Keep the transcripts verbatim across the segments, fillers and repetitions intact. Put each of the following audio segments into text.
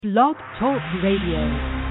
Blog Talk Radio.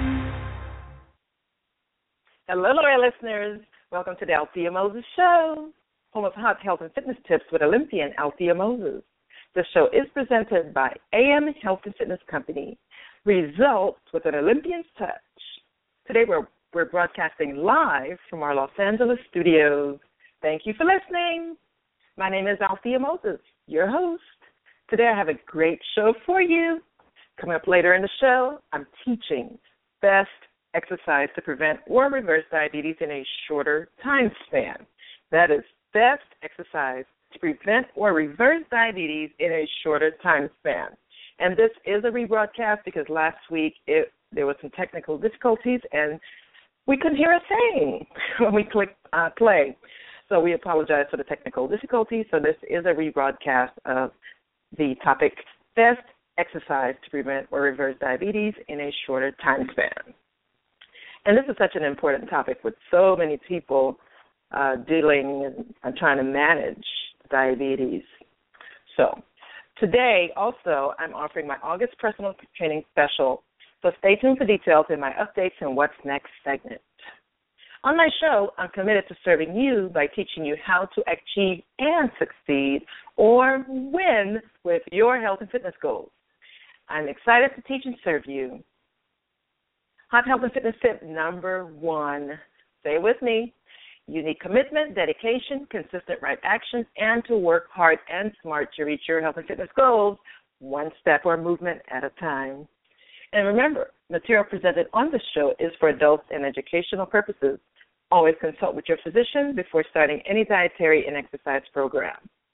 Hello, loyal listeners. Welcome to the Althea Moses Show, home of hot health and fitness tips with Olympian Althea Moses. The show is presented by A M Health and Fitness Company, results with an Olympian's touch. Today we're, we're broadcasting live from our Los Angeles studios. Thank you for listening. My name is Althea Moses, your host. Today I have a great show for you. Coming up later in the show, I'm teaching best exercise to prevent or reverse diabetes in a shorter time span. That is best exercise to prevent or reverse diabetes in a shorter time span. And this is a rebroadcast because last week it, there was some technical difficulties and we couldn't hear a thing when we clicked uh, play. So we apologize for the technical difficulties. So this is a rebroadcast of the topic best exercise to prevent or reverse diabetes in a shorter time span. And this is such an important topic with so many people uh, dealing and, and trying to manage diabetes. So today also I'm offering my August personal training special. So stay tuned for details in my updates and what's next segment. On my show, I'm committed to serving you by teaching you how to achieve and succeed or win with your health and fitness goals. I'm excited to teach and serve you. Hot health and fitness tip number one. Stay with me. You need commitment, dedication, consistent right actions, and to work hard and smart to reach your health and fitness goals one step or movement at a time. And remember, material presented on this show is for adults and educational purposes. Always consult with your physician before starting any dietary and exercise program.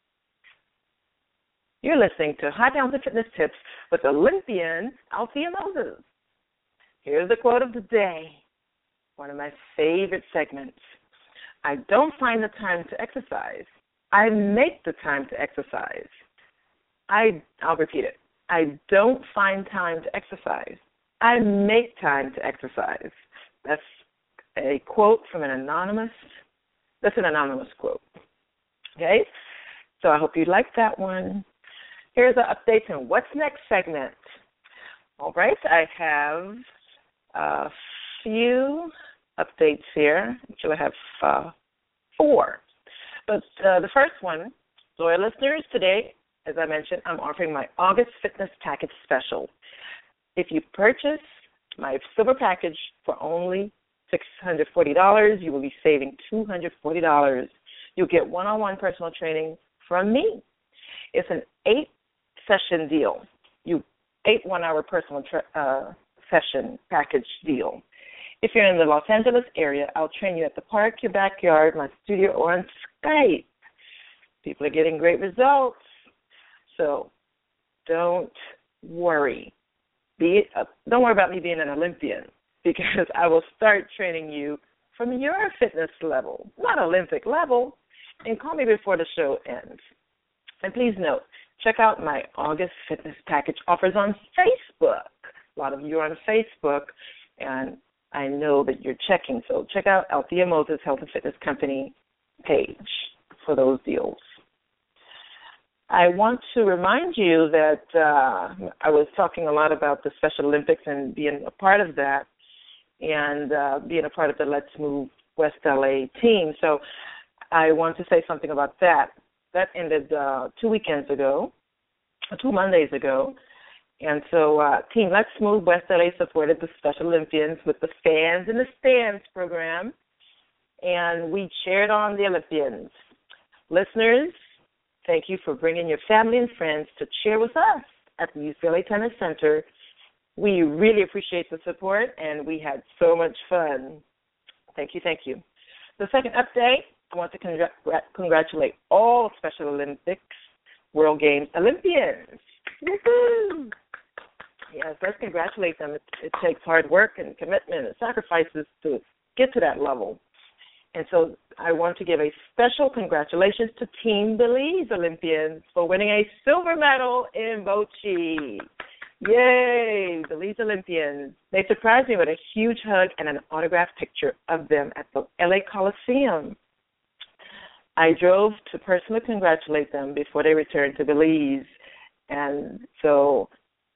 You're listening to Hot Health and Fitness Tips with Olympian Althea Moses. Here's the quote of the day, one of my favorite segments. I don't find the time to exercise. I make the time to exercise. I, I'll repeat it. I don't find time to exercise. I make time to exercise. That's a quote from an anonymous, that's an anonymous quote. Okay? So I hope you like that one. Here's an update on what's next segment. All right, I have a few updates here. Actually, I have uh, four. But uh, the first one, loyal listeners, today, as I mentioned, I'm offering my August Fitness Package Special. If you purchase my silver package for only six hundred forty dollars, you will be saving two hundred forty dollars. You'll get one-on-one personal training from me. It's an eight-session deal, you eight one-hour personal tra- uh, session package deal. If you're in the Los Angeles area, I'll train you at the park, your backyard, my studio, or on Skype. People are getting great results. So don't worry. Be, uh, don't worry about me being an Olympian because I will start training you from your fitness level, not Olympic level, and call me before the show ends. And please note, check out my August Fitness Package offers on Facebook. A lot of you are on Facebook, and I know that you're checking. So check out Althea Moses Health and Fitness Company page for those deals. I want to remind you that uh, I was talking a lot about the Special Olympics and being a part of that and uh, being a part of the Let's Move West L A team. So I want to say something about that. That ended uh, two weekends ago, two Mondays ago. And so uh, Team Let's Move West L A supported the Special Olympians with the Fans in the Stands program, and we cheered on the Olympians. Listeners, thank you for bringing your family and friends to cheer with us at the U C L A Tennis Center. We really appreciate the support, and we had so much fun. Thank you, thank you. The second update, I want to congr- congratulate all Special Olympics World Games Olympians. Woo-hoo! Yes, let's congratulate them. It, it takes hard work and commitment and sacrifices to get to that level. And so I want to give a special congratulations to Team Belize Olympians for winning a silver medal in Bochi. Yay, Belize Olympians. They surprised me with a huge hug and an autographed picture of them at the L A Coliseum. I drove to personally congratulate them before they returned to Belize. And so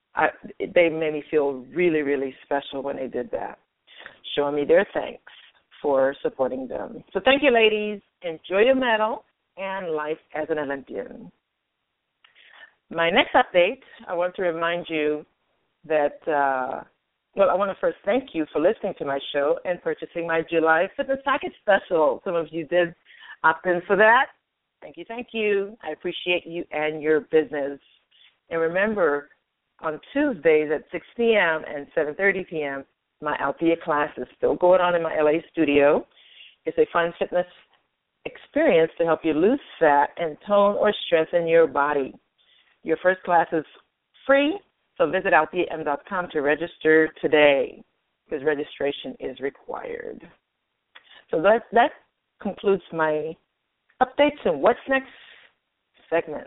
I, they made me feel really, really special when they did that, showing me their thanks for supporting them. So thank you, ladies. Enjoy your medal and life as an Olympian. My next update, I want to remind you that, uh, well, I want to first thank you for listening to my show and purchasing my July Fitness Package Special. Some of you did opt in for that. Thank you, thank you. I appreciate you and your business. And remember, on Tuesdays at six p.m. and seven thirty p.m., my Althea class is still going on in my L A studio. It's a fun fitness experience to help you lose fat and tone or strengthen your body. Your first class is free, so visit althea m dot com to register today because registration is required. So that, that concludes my updates and what's next segment.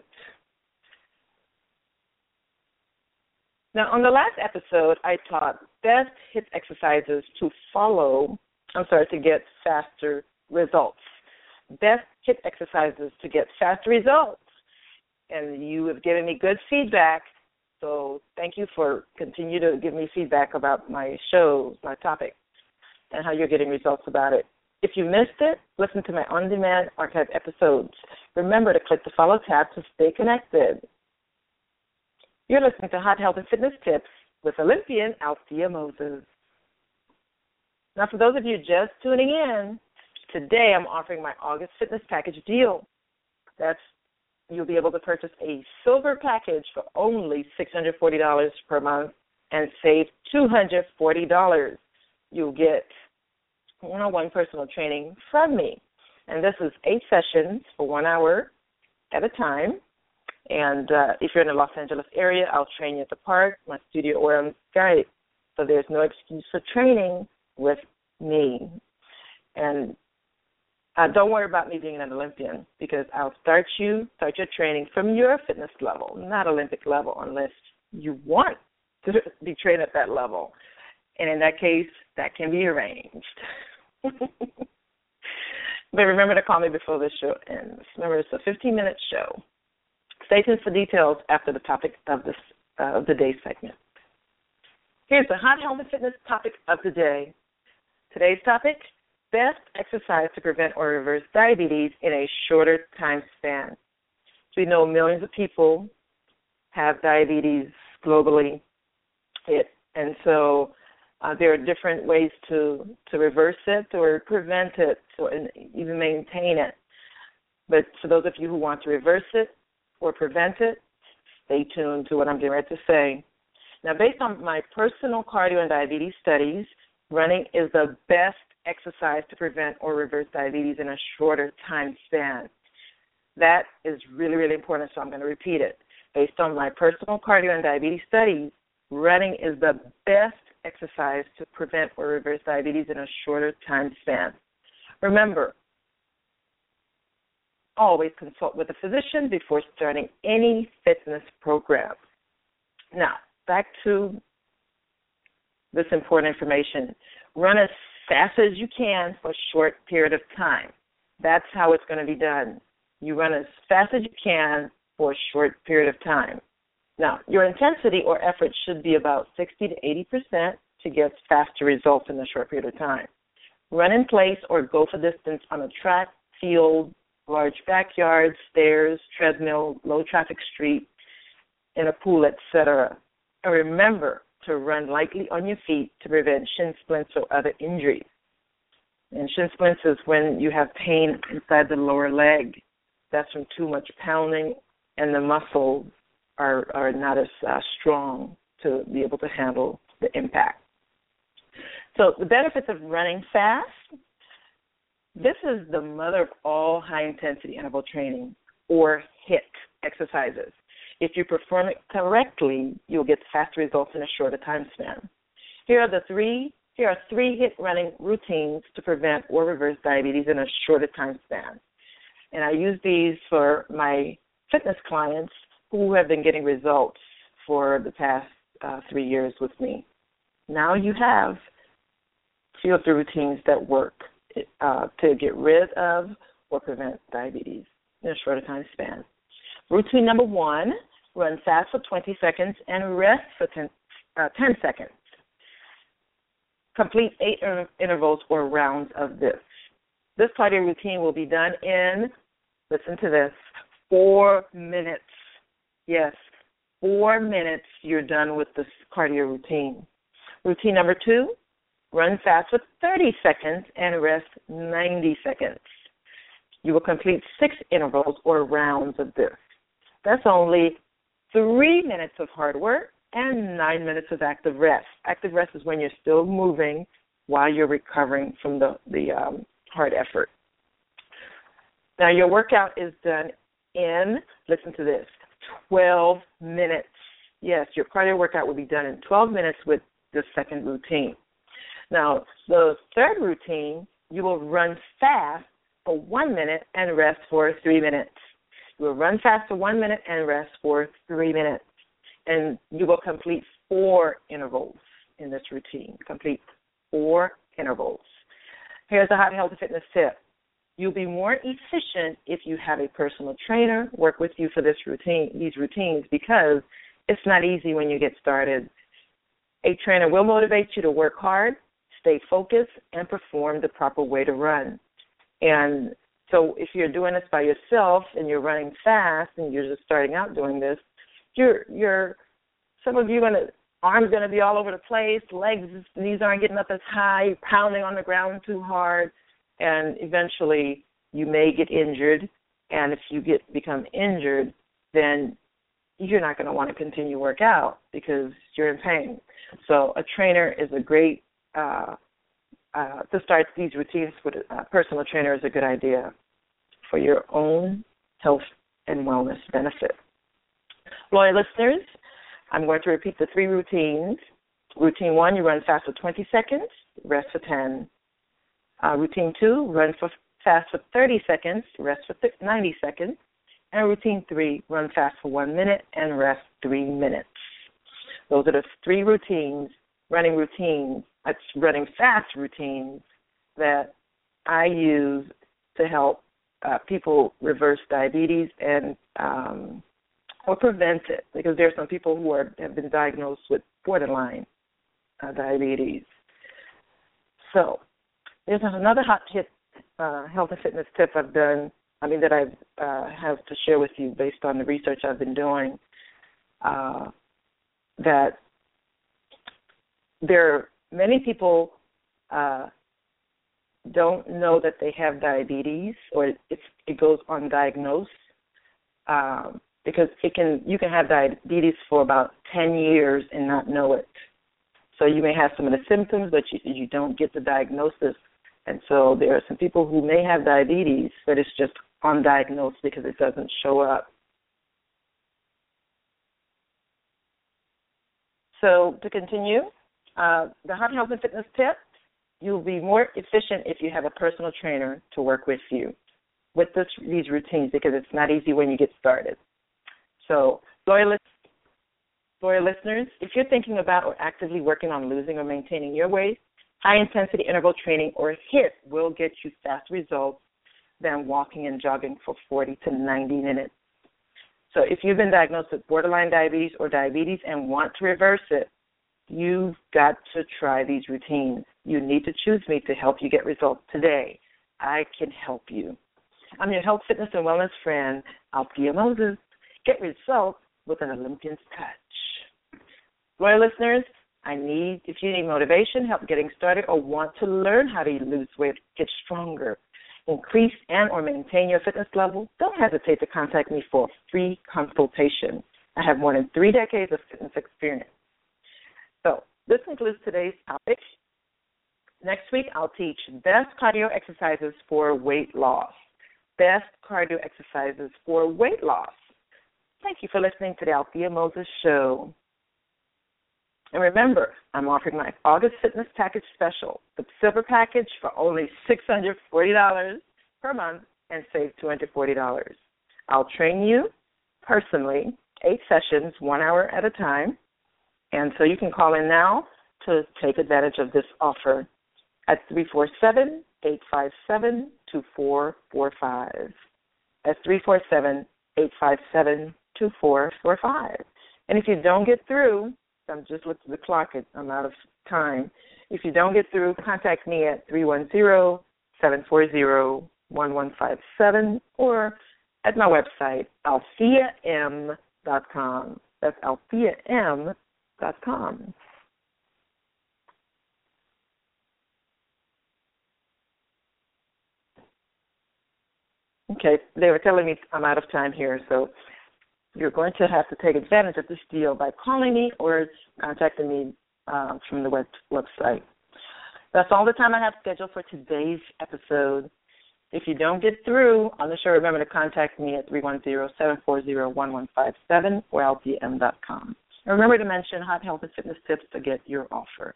Now, on the last episode, I taught best HIIT exercises to follow, I'm sorry, to get faster results. Best HIIT exercises to get faster results. And you have given me good feedback, so thank you for continue to give me feedback about my shows, my topics, and how you're getting results about it. If you missed it, listen to my on-demand archive episodes. Remember to click the follow tab to stay connected. You're listening to Hot Health and Fitness Tips with Olympian Althea Moses. Now, for those of you just tuning in, today I'm offering my August Fitness Package deal. That's You'll be able to purchase a silver package for only six hundred forty dollars per month and save two hundred forty dollars. You'll get one-on-one personal training from me. And this is eight sessions for one hour at a time. And uh, if you're in the Los Angeles area, I'll train you at the park, my studio, or on Skype. So there's no excuse for training with me. And Uh, don't worry about me being an Olympian because I'll start you, start your training from your fitness level, not Olympic level, unless you want to be trained at that level. And in that case, that can be arranged. But remember to call me before this show ends. Remember, it's a fifteen-minute show. Stay tuned for details after the topic of this uh, of the day segment. Here's the Hot Health and Fitness topic of the day. Today's topic: best exercise to prevent or reverse diabetes in a shorter time span. So we know millions of people have diabetes globally, it, and so uh, there are different ways to, to reverse it or prevent it or even maintain it. But for those of you who want to reverse it or prevent it, stay tuned to what I'm getting ready to say. Now, based on my personal cardio and diabetes studies, running is the best exercise to prevent or reverse diabetes in a shorter time span. That is really, really important, so I'm going to repeat it. Based on my personal cardio and diabetes studies, running is the best exercise to prevent or reverse diabetes in a shorter time span. Remember, always consult with a physician before starting any fitness program. Now, back to this important information. Run as fast as you can for a short period of time. That's how it's going to be done. You run as fast as you can for a short period of time. Now, your intensity or effort should be about sixty to eighty percent to get faster results in a short period of time. Run in place or go for distance on a track, field, large backyard, stairs, treadmill, low-traffic street, in a pool, et cetera. And remember to run lightly on your feet to prevent shin splints or other injuries. And shin splints is when you have pain inside the lower leg. That's from too much pounding, and the muscles are, are not as uh, strong to be able to handle the impact. So the benefits of running fast, this is the mother of all high-intensity interval training, or HIIT exercises. If you perform it correctly, you'll get fast results in a shorter time span. Here are the three. Here are three HIIT running routines to prevent or reverse diabetes in a shorter time span. And I use these for my fitness clients who have been getting results for the past uh, three years with me. Now you have a few of the routines that work uh, to get rid of or prevent diabetes in a shorter time span. Routine number one, run fast for twenty seconds, and rest for ten, uh, ten seconds. Complete eight inter- intervals or rounds of this. This cardio routine will be done in, listen to this, four minutes. Yes, four minutes you're done with this cardio routine. Routine number two, run fast for thirty seconds and rest ninety seconds. You will complete six intervals or rounds of this. That's only three minutes of hard work and nine minutes of active rest. Active rest is when you're still moving while you're recovering from the, the um, hard effort. Now, your workout is done in, listen to this, twelve minutes. Yes, your cardio workout will be done in twelve minutes with the second routine. Now, the third routine, you will run fast for one minute and rest for three minutes. You will run fast for one minute and rest for three minutes. And you will complete four intervals in this routine. Complete four intervals. Here's a hot, healthy fitness tip. You'll be more efficient if you have a personal trainer work with you for this routine, these routines, because it's not easy when you get started. A trainer will motivate you to work hard, stay focused, and perform the proper way to run. And so if you're doing this by yourself and you're running fast and you're just starting out doing this, you're, you're some of you gonna arms going to be all over the place, legs, knees aren't getting up as high, pounding on the ground too hard, and eventually you may get injured. And if you get become injured, then you're not going to want to continue work out because you're in pain. So a trainer is a great, uh, uh, to start these routines with a personal trainer is a good idea for your own health and wellness benefit. Loyal listeners, I'm going to repeat the three routines. Routine one, you run fast for twenty seconds, rest for ten. Uh, routine two, run for fast for thirty seconds, rest for ninety seconds. And routine three, run fast for one minute and rest three minutes. Those are the three routines, running routines, that's running fast routines that I use to help uh, people reverse diabetes and um, or prevent it, because there are some people who are, have been diagnosed with borderline uh, diabetes. So there's another hot tip, uh, health and fitness tip I've done, I mean, that I uh, have to share with you based on the research I've been doing, uh, that there are many people uh, don't know that they have diabetes, or it's, it goes undiagnosed, um, because it can you can have diabetes for about ten years and not know it. So you may have some of the symptoms, but you, you don't get the diagnosis. And so there are some people who may have diabetes, but it's just undiagnosed because it doesn't show up. So to continue, uh, the hot health and fitness tip, you'll be more efficient if you have a personal trainer to work with you with this, these routines, because it's not easy when you get started. So loyal, loyal listeners, if you're thinking about or actively working on losing or maintaining your weight, high-intensity interval training, or HIIT, will get you faster results than walking and jogging for forty to ninety minutes. So if you've been diagnosed with borderline diabetes or diabetes and want to reverse it, you've got to try these routines. You need to choose me to help you get results today. I can help you. I'm your health, fitness, and wellness friend, Althea Moses. Get results with an Olympian's touch. Loyal listeners, I need, if you need motivation, help getting started, or want to learn how to lose weight, get stronger, increase and or maintain your fitness level, don't hesitate to contact me for a free consultation. I have more than three decades of fitness experience. So this concludes today's topic. Next week, I'll teach best cardio exercises for weight loss. Best cardio exercises for weight loss. Thank you for listening to the Althea Moses Show. And remember, I'm offering my August Fitness Package Special, the Silver Package, for only six hundred forty dollars per month and save two hundred forty dollars. I'll train you personally, eight sessions, one hour at a time. And so you can call in now to take advantage of this offer at three four seven, eight five seven, two four four five. That's three four seven, eight five seven, two four four five. two four four five. And if you don't get through, I'm just looking at the clock, I'm out of time. If you don't get through, contact me at three one zero, seven four zero, one one five seven or at my website, althea m dot com. That's althea m dot com. Okay, they were telling me I'm out of time here, so you're going to have to take advantage of this deal by calling me or contacting me uh, from the web- website. That's all the time I have scheduled for today's episode. If you don't get through on the show, remember to contact me at three one zero, seven four zero, one one five seven or althea m dot com. And remember to mention Hot Health and Fitness Tips to get your offer.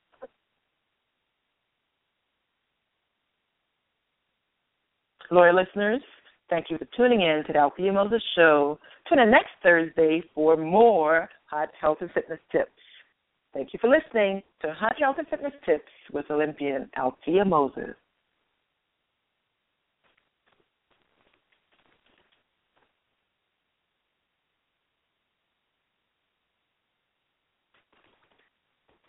Loyal listeners, thank you for tuning in to the Althea Moses Show. Tune in next Thursday for more Hot Health and Fitness Tips. Thank you for listening to Hot Health and Fitness Tips with Olympian Althea Moses.